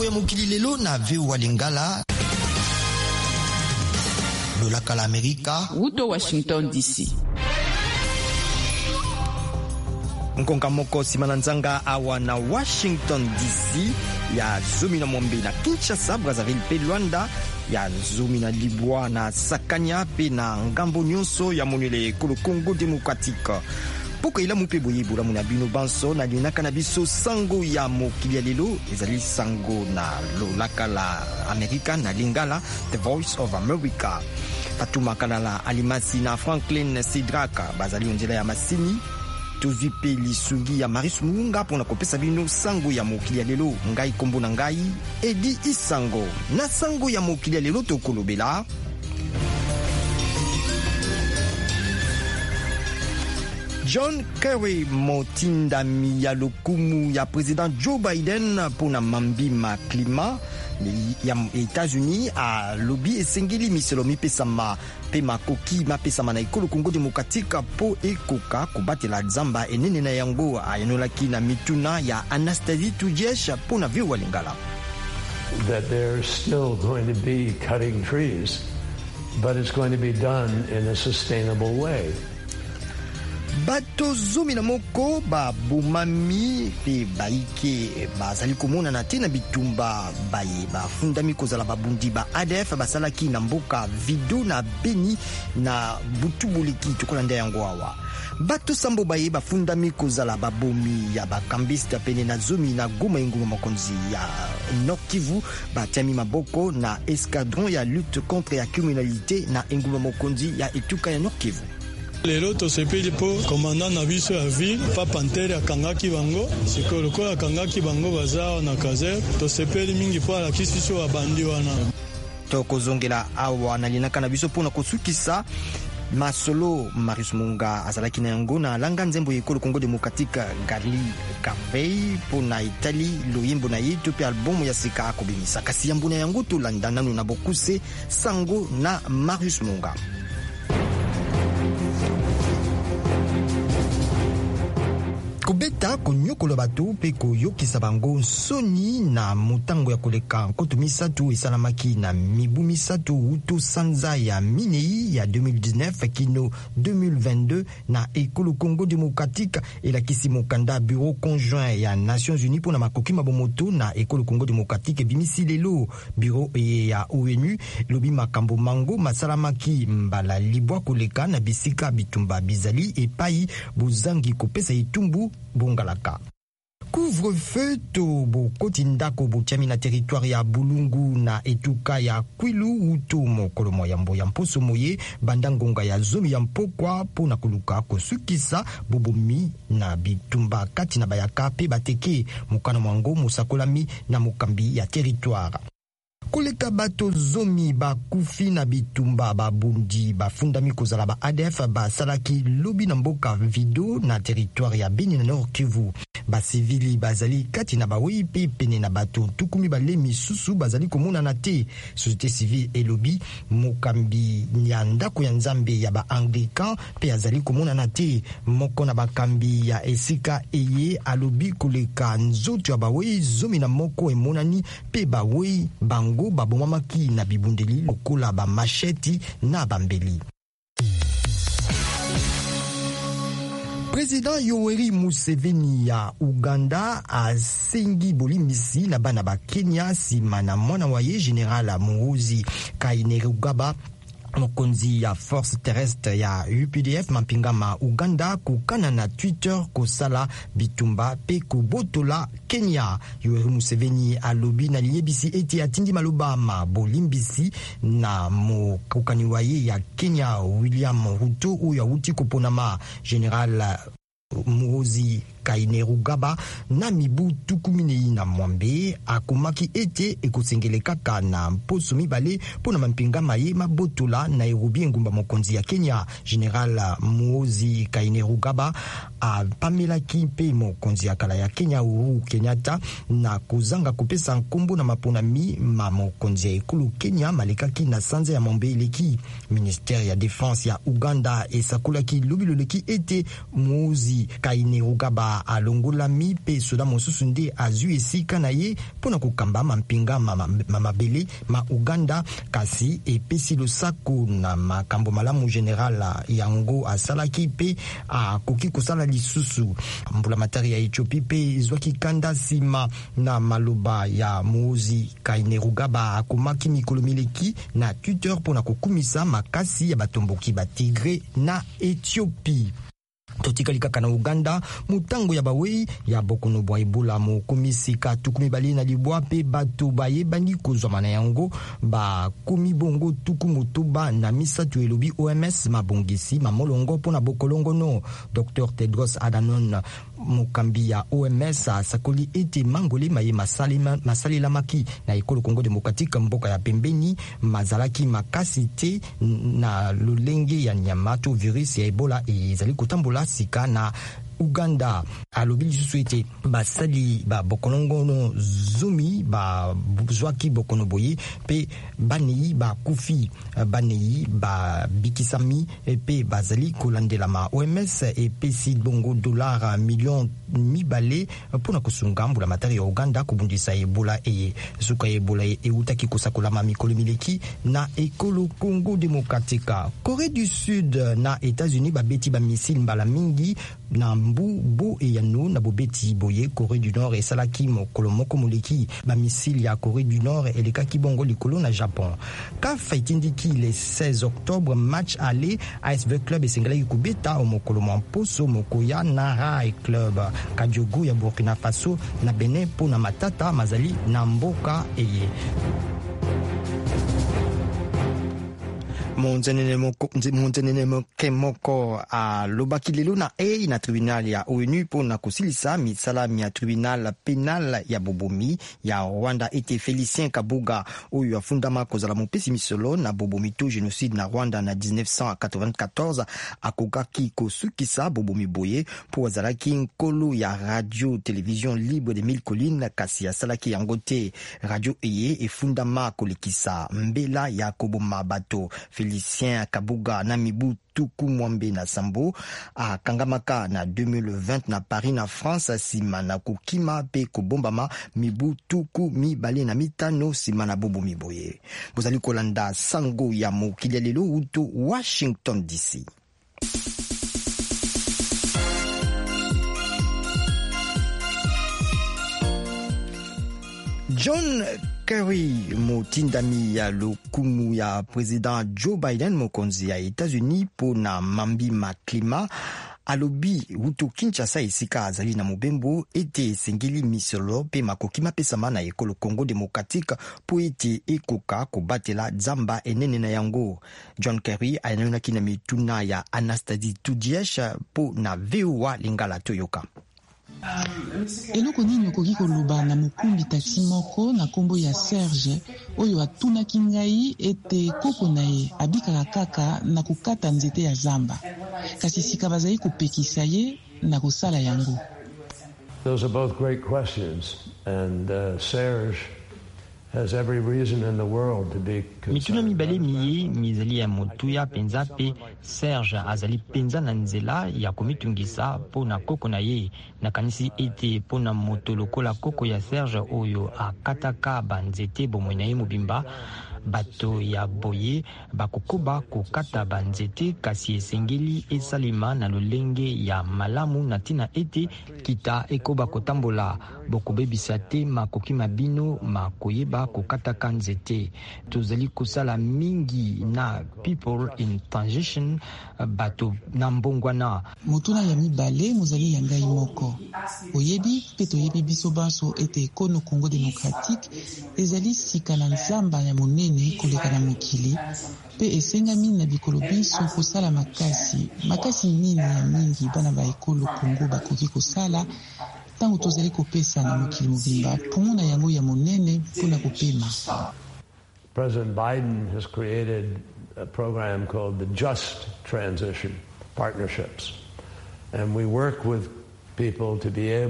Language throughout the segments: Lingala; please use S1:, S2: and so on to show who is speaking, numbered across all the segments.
S1: sango ya mokili lelo na VOA Lingala. Lolaka la Amerika.
S2: Uto Washington DC.
S3: Nkonga moko simana nzanga awa na Washington DC ya zumi na mwambe na Kinshasa, Brazzaville pe Luanda, ya zumi na Libwa na Sakanya pe na ngambo nyonso ya monele kolo Congo Démocratique. Poko ila mupe boye bula muna bino banso na linaka na biso sango ya mokili ya lelo ezali sango na lolaka la Amerika na Lingala, The Voice of America. Fatuma Kanala Alimasi na Franklin Sidraka bazali onjela ya masini. Tuvipe lisungi ya Maris Munga pona kopesa bino sango ya mokili ya lelo. Ngai kombo na ngai Edi Isango. Na sango ya mokili ya lelo tokolobela John Kerry motindami ya lokumu ya president Joe Biden pona mambima klima ya États-Unis a lobby esengeli miselo mipesama pe makoki mapesama na ekolo Congo Démocratique po ekoka kobatela zamba enene na yango ayenolaki na mituna ya Anastasie Tujesh pona VOA Lingala.
S4: That they're still going to be cutting trees, but it's going to be done in a sustainable way.
S3: Bato zumi na moko ba bumami pe baike bazali komona na tena bitumba baye ba fundami kozala babundi ba ADF basalaki na mboka Vido na Beni na Butubuliki tokola nda yango awa. Bato sambo baye ba fundami kozala babomi ya bakambista pene na zumi na Goma inguma makonzi ya Nord Kivu batiami maboko na escadron ya lutte contre la criminalité na inguma makonzi ya Etuka ya Nord Kivu.
S5: Lelo tosepeli po komanda na biso ya ville pa Pantere akangaki bango siko lokola akangaki bango baza na kazer tosepeli mingi po alakisi so abandi wana
S3: tokozongela awa na linaka na biso pona kosukisa masolo Maris Munga azalaki na yango na langa nzembo yekolo Congo Démocratique Garli Kavei pona Itali loyimbo na yitu pe albumu ya sika akobimisa kasi yambu na yango to landa nanu na bokuse sango na Maris Munga. Kobeta konyokola bato pe koyokisa bango soni na mutango ya koleka nkoto misatu esalamaki na mibu misatu uto sanza ya minei ya 2019 kino 2022 na ekolo Congo Démocratique elakisi mokanda bureau conjoint ya Nations Unies pona makoki mabomoto na ekolo Congo Démocratique bimisi lelo bureau ya ONU lobi makambo mango masalamaki mbala libwa koleka na bisika bitumba bizali epai buzangi kopesa itumbu bongalaka. Couvre-feu to bokoti ndako botiami na territoire ya Bulungu na Etuka ya Kwilu uto mokolo moyambo ya mposo moye bandangonga ya zomi ya mpokwa pona koluka kosukisa bobomi na bitumba kati na bayaka pe bateke mukana mwango musakolami na mokambi ya territoire. Koleka bato zomi bakufi na bitumba babundi bafundami kozala ba ADF basalaki lobi na mboka Vido na territoire ya Beni na Nord Kivu. Basivili bazali kati na bawi pe pene na bato tukumi balemi susu bazali komona na te. Société civile elobi mokambi ya ndako ya nzambe ya ba Anglican pe azali komona na te. Moko na bakambi ya esika eye alobi koleka nzoto ya bawi zomi na moko emonani pe bawi bango babomamaki na bibundeli lokola ba macheti na bambeli. Président Yoweri Museveni ya Uganda asengi bolimbisi na bana ba Kenya sima na mwana waye General Muhoozi Kainerugaba mokonzi ya force terrestre ya UPDF mampingama Uganda kukana na Twitter kosala bitumba pe kubotola Kenya. Yoweri Museveni alobi na liebisi eti atindi maloba ma bolimbisi na mokokani waye ya Kenya William Ruto uya uti kuponama General Muhoozi Kainerugaba na mibu tukuminei na mwambe akomaki ete ekosengele kaka na mposo mibale pona mampinga maye mabotola na Nairobi ngumba mokonzi ya Kenya. General Muhoozi Kainerugaba apamelaki pe mokonzi ya kala ya Kenya Uhuru Kenyatta na kuzanga kopesa nkombo na maponami ma mokonzi ya ekulu Kenya malekaki na sanza ya mombe eleki. Ministère ya Défense ya Uganda esakolaki lobiloleki ete Muhoozi Ethiopie. Kainerugaba alongolami pe soda mosusu nde azwi esika na ye mpona kokamba mampinga mamabele ma Uganda, kasi epesi losako na makambo malamu general yango asalaki pe akoki kosala lisusu. Mbulamatari ya Ethiopie pe ezwaki kanda nsima na maloba ya Mozi Kainerugaba akomaki mikolo mileki na Twitter mpona kokumisa makasi ya batomboki batigre na Ethiopie. Totikali kaka na Uganda, mutango ya bawei ya bokono bwa Ebola mokomisi ka tukumi bali na libwa pe bato bayebani kozwa na yango bakomi bongo tuku motoba na misatu elobi OMS mabongisi mamolongo mpona bokolongo no. Dr Tedros Adhanom mokambi ya OMS asakoli ete mangole maye masalilamaki na ekolo Kongo Demokratika mboka ya pembeni mazalaki makasi te na lolenge ya nyamato virus ya Ebola ezali kotambola sika na Uganda. Alobi lisusu ete basali ba bokolongo no zumi ba zwaki bokono boye pe baneyi ba kufi baneyi ba bikisami pe bazali kolandela ma OMS epesi bongo $1 million mibale mpona kosunga mbulamatari ya Uganda kobundisa Ebola suka Ebola eutaki kosakolama mikolo mileki na ekolo Congo Demokratika. Corée du Sud na États-Unis babeti ba missile mbala mingi na mbu eyano na bobeti boye. Corée du Nord esalaki mokolo moko moleki ba missile ya Corée du Nord elekaki bongo likolo na Japon. CAF etindiki le 16 octobre match aller ASV Club esengelaki kubeta mokolo mposo mokoya na Rai Club Kadiogo ya Burkina Faso na Benin pona matata mazali na mboka eye. Monzenene moko alobaki lelo na na tribunal ya ONU pona kosilisa misala ya tribunal penal ya bobomi ya Rwanda ete Félicien Kabuga oyo afundama kozala mopesi misolo na bobomi to génocide na Rwanda na 1994 akokaki kosukisa bobomi boye po azalaki nkolo ya radio télévision libre de Mille Collines kasi asalaki yango te. Radio eye efundama kolekisa mbela ya koboma bato. Félicien Kabuga na mibu tuku mwambe na sambo akangamaka na 2020 na Paris na France sima na kokima pe kobombama mibu tuku mibale na mitano sima na bobo miboye. Bozali kolanda sango ya mokili lelo uto Washington DC. John Kerry motindami ya lokumu ya president Joe Biden mokonzi ya États-Unis pona mambi ma klima alobi uto Kinshasa esika azali na mobembo ete sengeli misolo pe makoki mapesama na ekolo Congo Demokratika po ete ekoka kobatela zamba enene na yango. John Kerry ayonaki na mituna ya Anastasie Tudiesh po na VOA Lingala Toyoka.
S2: Eloko nini okoki koloba na mokumbi taxi moko na kombo ya Serge oyo atunaki ngai ete koko na ye abikaka kaka na kokata nzete ya zamba kasi sika bazali kopekisa ye na kosala yango.
S4: Those are both great questions and Serge has every reason in the world to be concerned.
S6: Mituna mibale miye mizali ya motuya penza pe Serge azali penza na nzela ya komitungisa po na koko na ye na kanisi ete po na moto lokola koko ya Serge oyo akataka banzete bomoi na ye mobimba bato ya boye bakokoba kokata banzete kasi esengeli esalima na lolenge ya malamu na tina ete kita ekoba kotambola bokobebisa te makoki mabino makoyeba kokataka nzete. Tozali kosala mingi na people in transition bato na mbongwana.
S2: Motuna ya mibale mozali ya ngai moko oyebi pe toyebi biso banso ete kono Congo Démocratique ezali sika na nzamba ya monene koleka na mokili pe esengami na bikolo biso kosala makasi nini ya mingi bana ba ekolo Congo bakoki kosala tango tozali kopesa na mokili mobimba pomona yango ya monene mpona kopema.
S4: President Biden has created a program called the Just Transition Partnerships, and we work with people to be able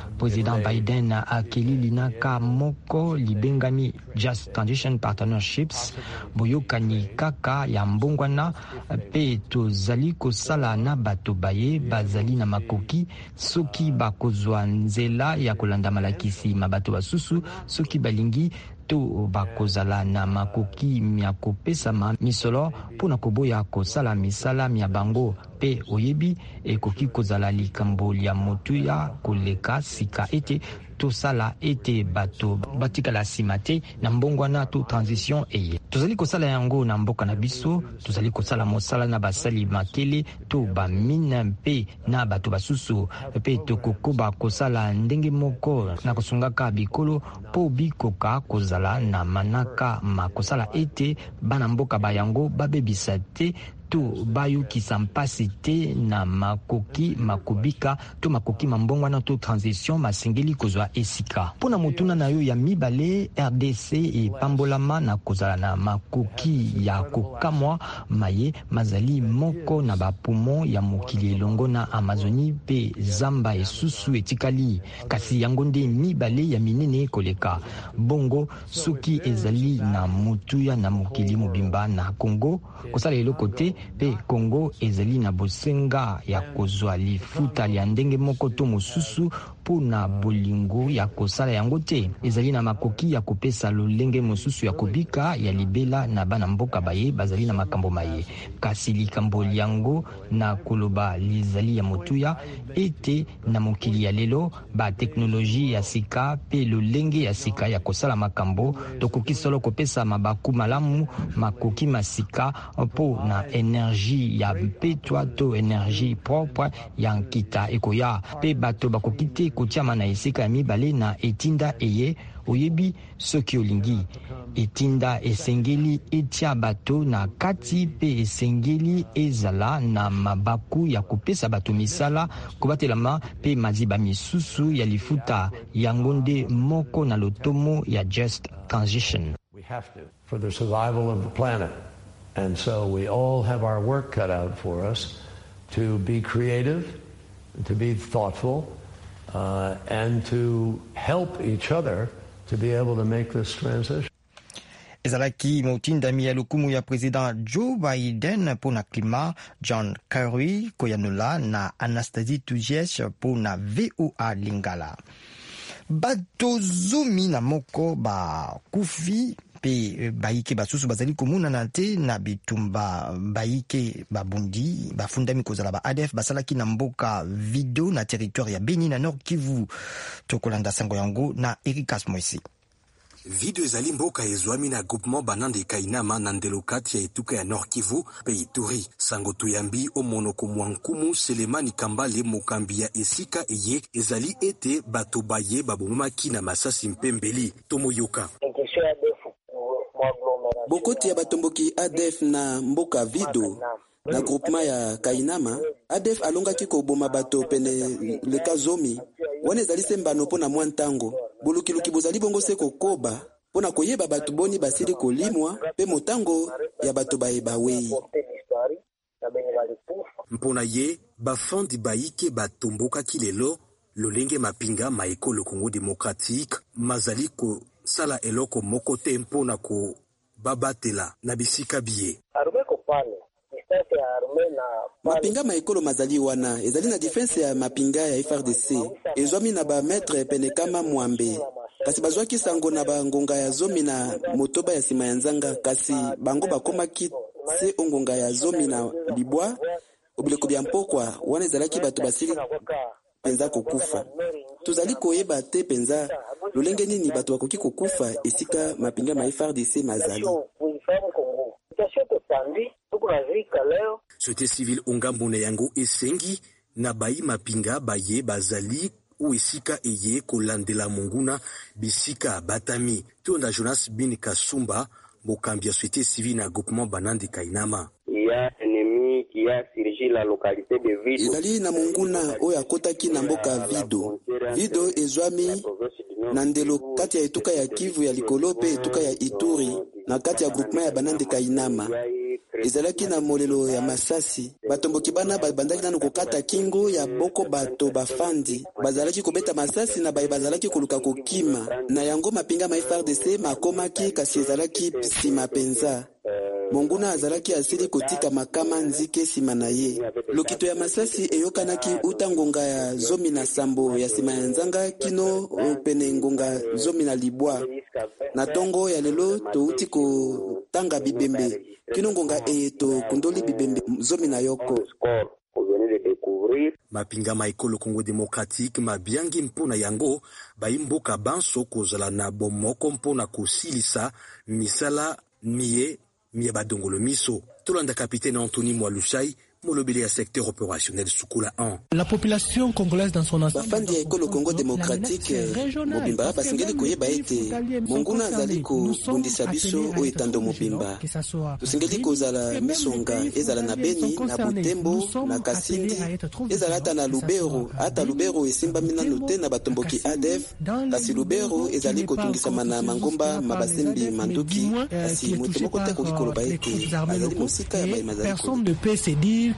S6: Président Biden akeli linaka moko libengami Just Transition Partnerships boyokani kaka ya mbongwana pe tozali kosala na bato baye bazali na makoki soki bakozwa nzela ya kolanda malakisi mabato basusu soki balingi to bakozala na makoki mia kopesama misolo mpona koboya kosala misala mia bango pe oyebi ekoki kozala likambo ya motuya koleka sika ete tosala ete bato batikala nsima te na mbongwana to transition eye tozali kosala yango na mboka na biso tozali kosala mosala na basali makele to bamine mpe na bato basusu mpe tokokoba kosala ndenge moko na kosungaka bikolo mpo bikoka kozala na manaka makosala ete bana mboka bayango babebisa te to bayokisa mpasi te na makoki makobika to makoki mambongwana to transition masengeli kozwa esika mpona motuna na yo ya mibale RDC epambolama na kozala na makoki ya kokamwa maye mazali moko na bapumo ya mokili elongo na Amazonie mpe zamba esusu etikali kasi yango nde mibale ya minene koleka bongo soki ezali na motuya na mokili mobimba na Congo kosala eloko te pe Congo ezali na bosenga ya kozwa lifuta ya ndenge moko to mosusu pona bolingo ya kosala yango te ezali na makoki ya kopesa lolenge mosusu ya kobika ya libela na bana mboka baye bazali na makambo maye kasi likambo yango na koloba lizali ya motuya ete na mokili ya lelo ba teknoloji ya sika pe lolenge ya sika ya kosala makambo tokoki solo kopesa mabaku malamu makoki masika po na energie ya mpetwa to energie propre ya nkita ekoya pe bato bakoki te kotiama na esika ya mibale na etinda eye oyebi soki olingi etinda esengeli etia bato na kati pe esengeli ezala na mabaku ya kopesa bato misala kobatelama pe maziba misusu ya lifuta yango nde moko na lotomo ya Just Transition.
S4: We have to for the survival of the planet. And so we all have our work cut out for us to be creative, to be thoughtful, and to help each other to be able to make this transition.
S3: ezalaki motindami ya lokumu ya president Joe Biden mpona klima John Kerry koyanola na Anastasie Tujies mpona VOA Lingala. Bato zomi na moko bakufi pe baike basusu bazali komonana te na bitumba baike babundi bafundami kozala ba ADF basalaki na mboka Vido na territoire ya Beni na Nord Kivu. Tokolanda sango yango na Erikas Moisi.
S7: Vido ezali mboka ezwami na groupement banande Kainama na ndelo kati ya etuka ya Nord Kivu pe Ituri. Sango tuyambi omonoko mwankumu Selemani Kambale mokambi ya esika eye ezali ete bato baye babomaki na masasi mpembeli tomoyoka.
S8: Bokoti ya batomboki ADF na mboka Vido na groupement ya Kainama, ADF alongaki koboma bato pene leka zomi. Wane ezali sembano pona mwa ntango. Bulukiluki bozali bongo se kokoba pona koyeba bato boni basili kolimwa pe motango ya bato baeba wei.
S7: Mpona ye bafandi baike batomboka kilelo lolenge mapinga maekolo Congo Démocratique mazali ko sala eloko moko te mpona ko babatela na bisika biye.
S8: Mapinga maekolo mazali wana ezali na defense ya mapinga ya FRDC ezwami na ba maître pene kama mwambe kasi bazwaki sango na bangonga ya zomi na motoba ya sima ya nzanga kasi bango bakomaki se ongonga ya zomi na libwa obileko bya mpokwa wana ezalaki bato basili penza kokufa. Tozali koyeba te penza lolenge nini bato bakoki kokufa esika mapinga ma FRDC mazali.
S7: Société civile ongambo na yango esengi na bayi mapinga baye bazali ou esika eye kolandela monguna bisika batami. Tonda Jonas Bin Kasumba mokambi ya société civile na groupement banande Kainama.
S8: Ezali na monguna oyo akotaki na mboka Vido. Vido ezwami na ndelo kati ya etuka ya Kivu ya likolo pe etuka ya Ituri na kati ya groupement ya banande Kainama. ezalaki na molelo ya masasi. Batomboki bana babandaki nanu kokata kingo ya boko bato bafandi. Bazalaki kobeta masasi na bazalaki koluka kokima. Na yango mapinga ma FARDC makomaki kasi ezalaki sima penza. Monguna azalaki asili kotika makama nzike sima na ye. Lokito ya masasi eyokanaki uta ngonga ya zomi na sambo ya sima ya nzanga kino pene ngonga zomi na libwa. Na tongo ya lelo touti kotanga bibembe kino ngonga to kundoli bibembe zomi na yoko.
S7: Mapinga maikolo Congo Démocratique mabiangi mpona yango baimboka banso kozala na bomoko mpona kosilisa misala mie badongolo miso. Tolanda capitaine Anthony Mwalushai molobeli ya secteur opérationnel Sukula 1.
S9: La population congolaise dans son ensemble.
S8: Bafandi ya ekolo Congo Démocratique mobimba basengeli koyeba ete monguna azali kobundisa biso oyo etando mobimba. Tosengeli kozala misonga ezala na Beni, na Butembo, na Kasindi, ezala ata na Lubero. Ata Lubero esimbami nanu te na batomboki ADF, kasi Lubero ezali kotungisama na mangomba mabasembi manduki, kasi moto moko te koki koloba ete azali mosika ya bayimazali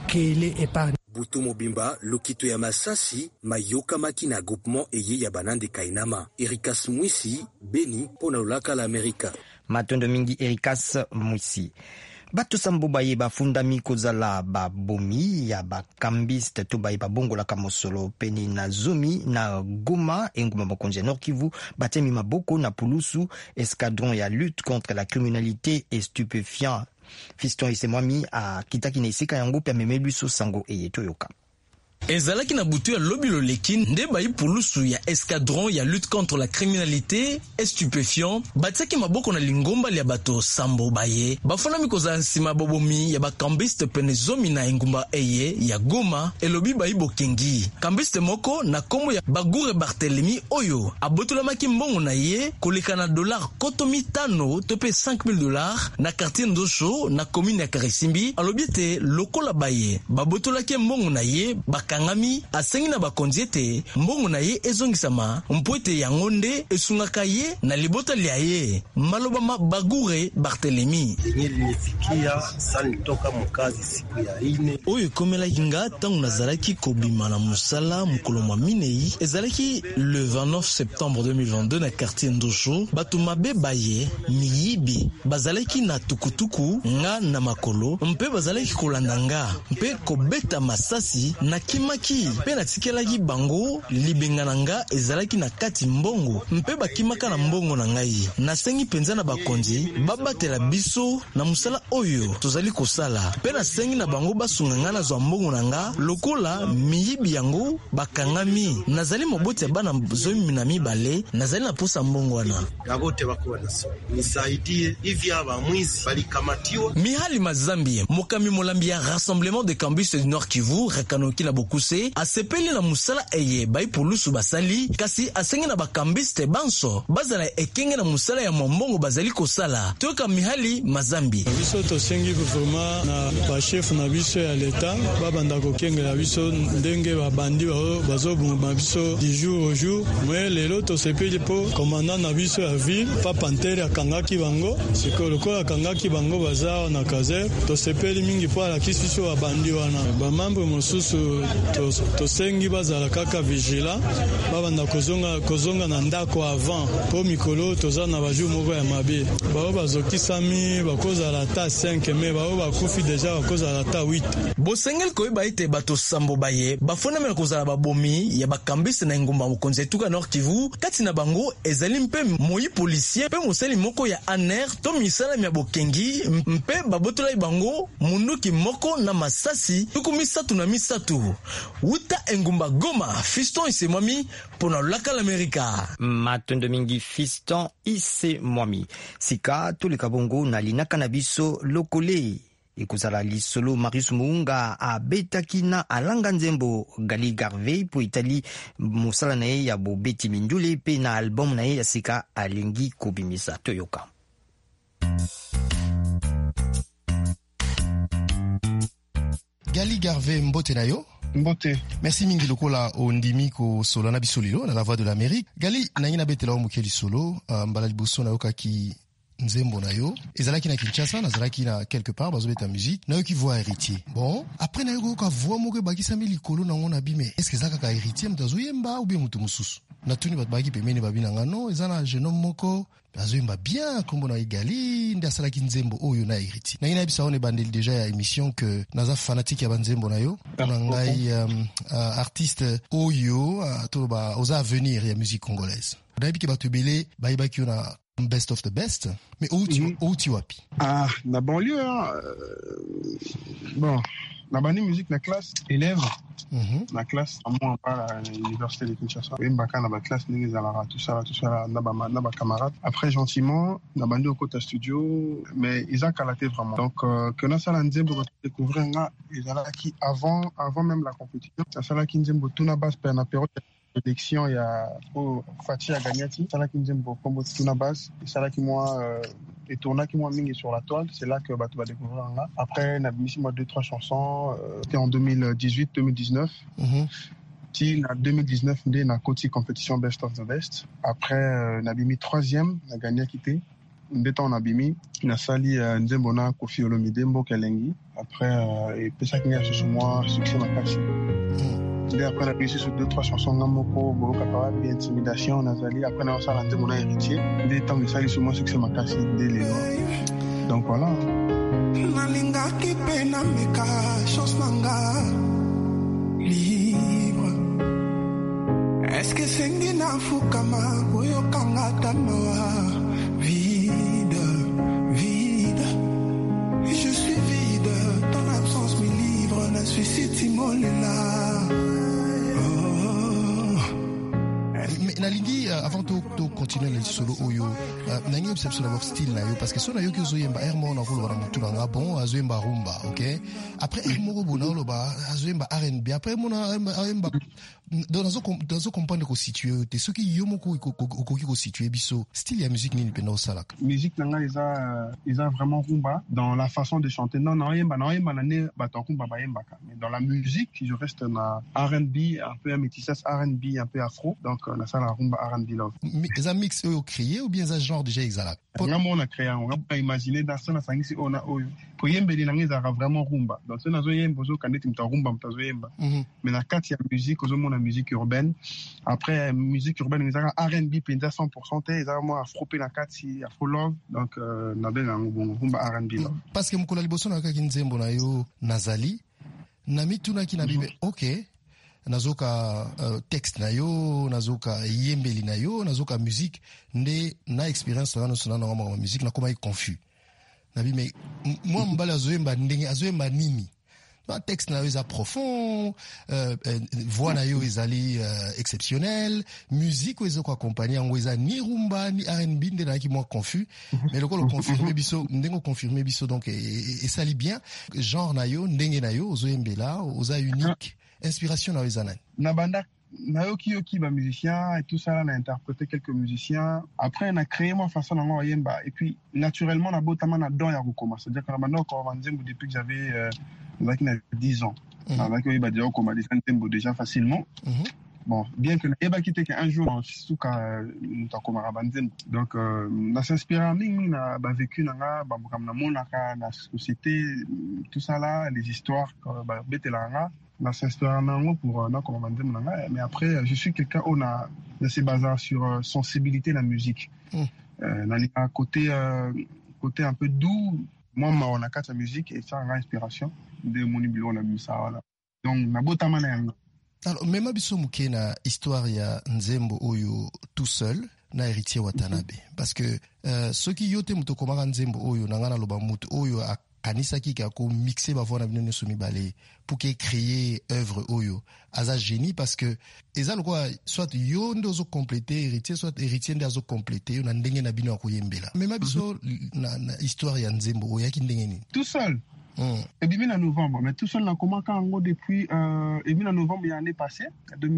S7: Butu mobimba lokito ya masasi mayoka makina groupement eye ya banande kainama. Erikas Mwisi Beni pona lolaka la Amerika.
S3: Matondo mingi Erikas Mwisi. Bato sambo baye bafundami kozala babomi ya bakambiste to baye babongola kamosolo peni na Zomi na Goma enguma bakonzi ya Nord Kivu batemi maboko na pulusu escadron ya lutte contre la criminalité et stupéfiant. Fiston Isemwami a kitaki na isika yango pe memebiso sango eyeto yoka.
S10: Ezalaki na butu ya lobilo leki nde bayi pulusu ya escadron ya lutte contre la criminalité et stupéfiant batiaki maboko na lingomba ya bato sambo baye bafonami kozala nsima bobomi ya bakambiste pene zomi na engumba eye ya Goma elobi bayi bokengi kambiste moko na kombo ya Bagure Barthelemy oyo abotolamaki mbongo na ye koleka na dollar koto 500 to pe $5,000 na quartier Ndosho na commune ya Karisimbi alobi te lokola baye babotolaki mbongo na ye kangami asengi na bakonzi ete mbongo na ye ezongisama mpo ete yango nde esungaka ye na libota lia ye maloba ma Bagure Barthelemy
S11: nifikia sani toka mukazi siku ya ine
S10: oyo ekomela nga tangu nazalaki kobima na musala mokolo mwa minei ezalaki le 29 septembre 2022 na quartier Ndosho bato mabe baye miyibi bazalaki na tukutuku nga na makolo mpe bazalaki kolanda nga mpe kobeta masasi na kimaki pe natikelaki bango libenga na nga ezalaki na kati mbongo mpe bakimaka na mbongo na ngai nasengi penza na bakonzi babatela biso na musala oyo tozali kosala pe nasengi na bango basunga nga na zwa mbongo na nga lokola miyibi yango bakangami nazali moboti ya bana zomi na mibale nazali na posa mbongo wana
S11: yabote bakuwa naso nisaidie hivi aba mwizi balikamatiwa
S10: Mihali Mazambi mokami molambi ya Rassemblement des Cambistes du Nord Kivu rekanoki na bokuse asepeli na musala eye bai pulusu basali kasi asengi na bakambiste banso bazala ekenge na musala ya mombongo bazali kosala toka Mihali Mazambi
S5: biso tosengi vraiment na ba chef na biso ya leta babanda kokengela biso ndenge babandi bazobunga biso du jour au jour mais lelo tosepeli po commandant na biso ya ville pa pantere akangaki bango siko lokola akangaki bango baza na kazer tosepeli mingi po alakisi biso babandi wana bamambre mosusu tosengi bazala kaka vigila babanda kozonga na ndako avant po mikolo toza na baju moko ya mabe bao bazokisami bakozala ata 5 me bao bakufi deja bakozala ata 8
S10: bosengeli koyeba ete bato sambo baye bafonamela kozala babomi ya bakambiste na engumba mokonzi etuka Nord Kivu kati na bango ezali mpe moyi policier mpe mosali moko ya ANER to misala ya bokengi mpe babotolai bango munduki moko na masasi tuku misatu na misatu Wuta engumba Goma Fiston Isemwami pona laka l'Amerika
S3: matondo mingi Fiston Isemwami sika tulika bongo na linaka na biso lokole ekozala lisolo Marius Muunga abetaki na alanga nzembo Gali Garvey po itali mosala na ye ya bobeti mindule pe na album na ye ya sika alingi kobimisa toyoka
S12: Gali Garvey mbote na yo
S13: Mbote.
S12: Merci mingi lokola ondimi ko solo na bisolilo na la voix de l'Amérique. Gali na ngina betela o mukeli solo mbala liboso na yoka ki nzembo na yo ezalaki na Kinshasa nazalaki na quelque part bazobeta musique na yo ki voix héritier bon après na yo ka voix moko bakisami likolo nango na bime est-ce que zaka ka héritier mtazoyemba ou bien mutu mususu na tuni bat baki pemeni babina ngano ezana jeune homme moko azoyemba bien kombo na Igali nda salaki nzembo oyo na héritier na ina bisa on bandeli déjà ya émission que naza fanatique ya banzembo na yo na ngai artiste oyo to ba oza avenir ya musique congolaise dabi ki batubele baibaki na best of the best mais outi wapi
S13: na banlieue bon na bani musique na classe élève na classe moi pas à l'université de Kinshasa mbaka na ba classe ningi zalaka tout ça na ba camarades après gentiment na bandi au côté studio mais ils ont calaté vraiment donc que na sala nzembo ko découvrir nga ezalaki avant même la compétition ça sala ki nzembo tuna base na période élection il y a Fati a gagné ça là qui me pour combo tuna base ça là qui moi et tourna qui moi mingi sur la toile c'est là que tu vas découvrir là après on a mis 2-3 chansons c'était en 2018 2019 si en 2019 on a côté compétition best of the best après on a mis 3e on a gagné quitté on a mis on a sali nzembona Kofi Olomide Mbokelengi après et puis ça qui a sur moi succès ma passion. Et après, on a réussi sur 2-3 chansons, Namoko, Boroka Kawabi, Intimidation, Nazali. Après, on a salanté mon héritier. Dès temps, il s'agit sur moi, succès ma casse, dès les lois. Donc voilà. Nalinga qui peine à meka, chance manga, libre. Est-ce que c'est Ngina Fukama, Boyo Kanga Tamawa, vide. Je suis vide, ton absence me livre, la suicide Timolela.
S12: nalingi avant to continuer le solo oyo nangi observe sur style na yo parce que so na yo ki ozoyemba hermo na kolo bana mutu nga bon azoyemba rumba OK après hermo bona loba azoyemba R&B après mona azoyemba dans comprendre ko situer te soki yo moko ko situer biso style ya musique nini pena osalaka
S13: musique nanga ils ont vraiment rumba dans la façon de chanter non yemba na ne batonkumba ba yemba mais dans la musique je reste na R&B un peu métissage R&B un peu afro donc na ça la rumba R&B love
S12: mais un mix oyo créé ou bien un genre déjà exalak
S13: vraiment on a créé on va imaginer dans ça na sangisi ona oyo pour yembeli nanga za vraiment rumba donc ça nazo yemba zo kaneti mta rumba mtazo yemba mais na kati ya musique ozo mona musique urbaine après musique urbaine ils ont R&B penza 100% ils ont moi afro pe na kati afro love donc na ben rumba R&B love
S12: parce que mkola liboso na kaki nzembo na yo nazali na mituna kina bibe OK nazoka texte na yo nazoka yembeli na yo nazoka musique nde na expérience na sona na ngoma musique na koma confus na bi mais moi mbala azoyemba ndenge azoyemba nini ba texte na yo eza profond voix na yo ezali exceptionnel musique ozo ko accompagner ngo eza ni rumba ni R&B nde na ki moi confus mais le confirmer biso ndengo confirmer biso donc et ça lit bien genre na yo ndenge na yo ozoyembela oza unique inspiration na wezanani
S13: na banda na yoki ba musicien et tout ça là on a interprété quelques musiciens après on a créé moi façon na yemba et puis naturellement na botama na don ya recommencer c'est-à-dire que na banda ko vanzembo depuis que j'avais 10 ans na ba ko ba déjà ko ma tempo déjà facilement bon bien que na ba quitté qu'un jour en suka ta ko ma banzembo donc na s'inspirer mingi na ba vécu na ba na monaka na société tout ça là les histoires ba betelanga na s'inspire pour na comme on mais après je suis quelqu'un on a c'est basé sur sensibilité la musique na côté un peu doux moi on a quatre musique et ça a inspiration de mon ibilo on a mis ça voilà donc na botama na yango
S12: alors même biso muke na histoire ya nzembo oyo tout seul na héritier Watanabe parce que ceux qui yote mutoko maka nzembo oyo na ngana loba mutu oyo kanisaki ka ko mixer ba voix na bino so mibale pour que créer œuvre oyo aza génie parce que ezalo quoi soit yo ndozo compléter héritier soit héritier ndazo compléter na ndenge na bino akoyembela même biso na histoire ya nzembo oyo yaki ndenge ni
S13: tout seul et bien en novembre mais tout seul na komaka ngo depuis et bien en novembre l'année passée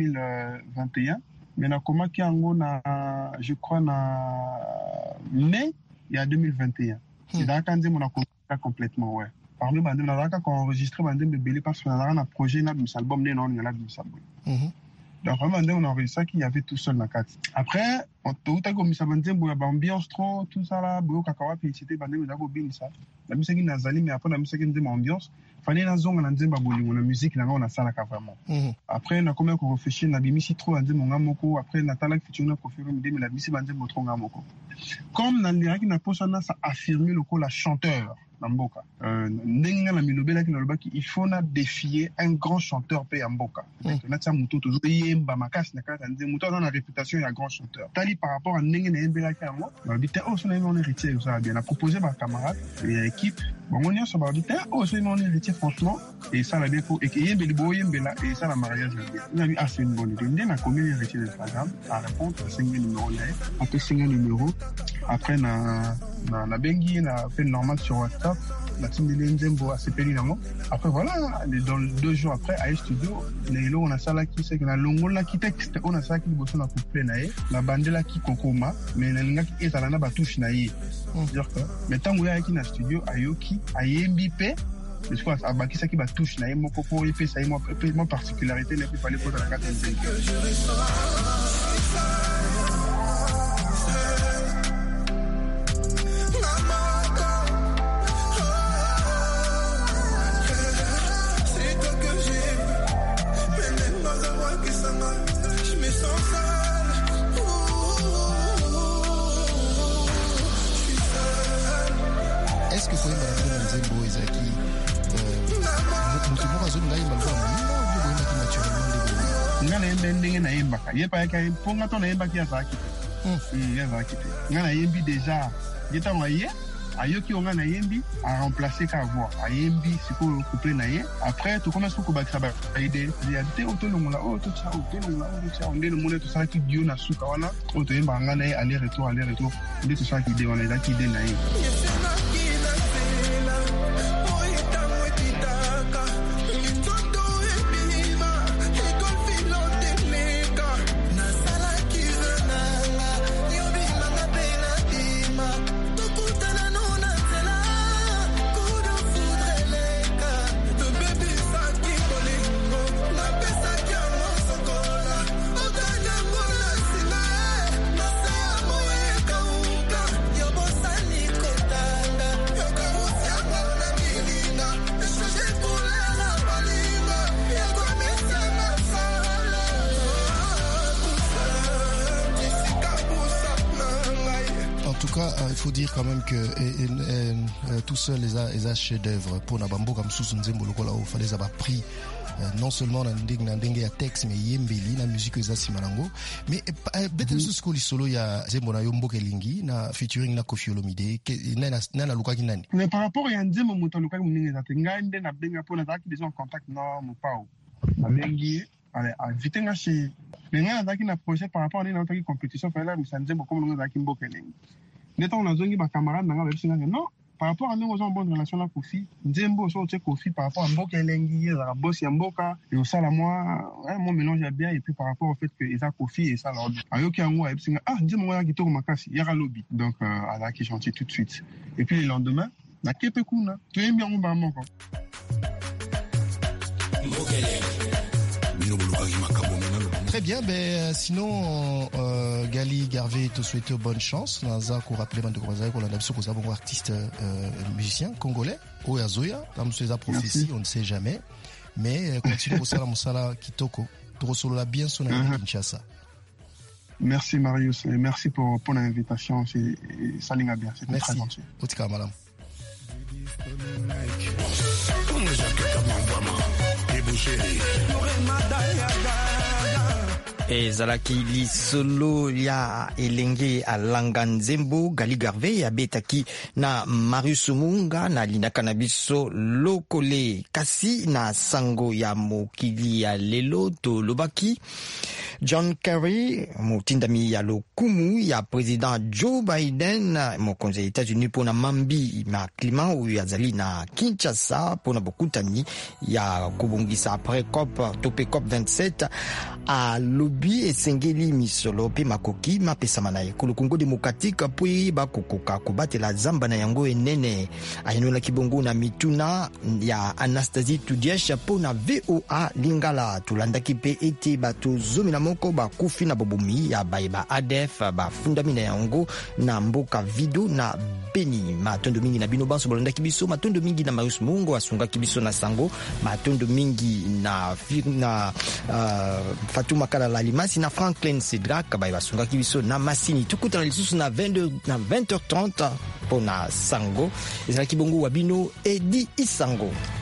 S13: 2021 mais na komaki ngo na je crois na mai il y a 2021 c'est dans quand nzembo na complètement ouais parmi bandem na zaka ko enregistrer bandem de belé parce que na un projet na mis album né non na la mis album Donc vraiment, on a enregistré qu'il y avait tout seul dans la carte. Après, on a commencé à dire qu'il y avait ambiance trop, tout ça là, il y a publicité, il y a ça. La musique qui est mais après la musique qui est ambiance, il fallait la zone, on a musique, on a ça là vraiment. Après, on a commencé à réfléchir, on a mis trop, on a dit mon moko, après, on a talak on a confirmé, mais la musique, on a dit mon trop moko. Comme dans l'Irak, on a posé ça a affirmé le coup la chanteur. Namboka. Il faut défier un grand chanteur pe Mboka. Natsa Muto toujours yemba makas na kata nze Muto dans la réputation ya grand chanteur. Tali par rapport à Ndenge na yembela ka moi. Ba bité oh son mon héritier ça bien. A proposé par camarade et équipe. Bon on y a ça ba bité oh son mon héritier franchement et ça la bien pour et yembeli bo yembela et ça la mariage bien. On a vu assez une bonne idée. Ndenge na commune héritier d'Instagram à répondre à 5 numéro là. Après 5 numéro après na bengi na fait normal sur WhatsApp. La team de l'Enzembo a CPL Namo. Après voilà, dans 2 jours après, à studio, on a ça là qui c'est que la longo là qui texte, on a ça qui bosse na couple nae, la bande là qui kokoma, mais la nga qui est à la na batouche nae. C'est-à-dire que maintenant où il y a qui na studio ayoki, ayembipe, je crois à baki ça qui batouche nae, mon coco il fait ça moi particularité n'est plus fallait pour la carte.
S12: Est-ce que vous pouvez me dire que vous avez ayoki onga na yembi a remplacer ka voix a yembi siko couple na ye après tu commences ko bakisa ba idée ya te otolongola to cha otolongola to cha ndene mone to sa ki dio na suka wana to yemba nga na ye aller retour ndé to sa ki idée wana da ki idée na ye. Il faut dire quand même que tout seul les chefs-d'œuvre pour Nabambo comme sous Nzembo lokola il fallait avoir pris non seulement dans ndenge ya texte mais yembeli na musique za simanango mais betel sous solo ya Nzembo na Yombo Kelingi na featuring na Koffi Olomide na lukaki nani
S13: mais par rapport ya Nzembo moto lukaki mningi za tenga nde na benga pona za ki des en contact na mopao abengi allez inviter nga chez mais nga za ki na projet par rapport à na otaki compétition fa la Nzembo comme nga za ki Yombo Kelingi. N'étant on a zongi ba camarade nanga ba non par rapport à nous aux bonne relation la Koffi Nzembo so tche Koffi par rapport à Mboka Elengi ya boss ya Mboka et au ça la moi mon mélange est bien et puis par rapport au fait que Eza Koffi et ça leur ayoki yango a ebsinga Nzembo ya kitoko makasi ya lobby donc ala qui chantier tout de suite et puis le lendemain na kepekuna tu es bien on ba moko
S12: Très bien, sinon Gali Garvey te souhaite bonne chance. Naza ko rappeler bande ko za ko la nabso ko za bon artiste musicien congolais ou Azoya, tam ces prophéties, on ne sait jamais. Mais continue au musala kitoko. To solo la bien son à Kinshasa.
S13: Merci Marius et merci pour l'invitation, ça linga bien, c'est très gentil.
S12: Otika madame.
S3: ezalaki lisolo ya elenge alanga Nzembo Gali Garvey abetaki na Marius Munga na linaka na biso lokole kasi na sango ya mokili ya lelo to lobaki John Kerry mutindami ya lokumu ya president Joe Biden mokonzi ya États-Unis pona mambi ma klima oyo azali na Kinshasa pona bokutani ya kubongisa après COP tope COP 27 a lobby esengeli misolo pe makoki mapesama na ekolo Congo démocratique puis bakokoka kobatela zamba na yango enene ayinola kibongo na mituna ya Anastasie Tudiesha pona VOA Lingala tulandaki pe ete bato zomi na moko bakufi na bobomi ya baiba ADF bafundami na yango na mboka Vido na Beni. Matondo mingi na bino banso bolandaki biso, matondo mingi na Marius Mungo asungaki biso na sango, matondo mingi na Fatuma Kala Lalimasi na Franklin Sidrak baiba asungaki biso na Masini. Tukutana lisusu na 20h30 pona sango ezalaki bongo wa bino Edi Isango.